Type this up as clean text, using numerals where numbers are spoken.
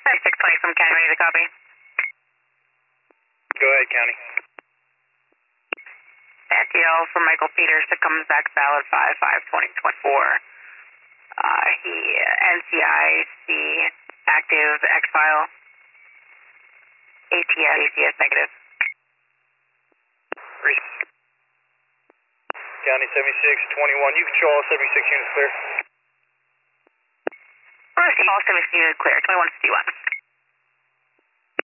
620 from County, ready to copy. Go ahead, County. STL from Michael Peters that comes back valid 5/5/2024. He NCIC active X file. ACS negative. County 7621. You control all 76 units clear. All 76 units clear. 2151.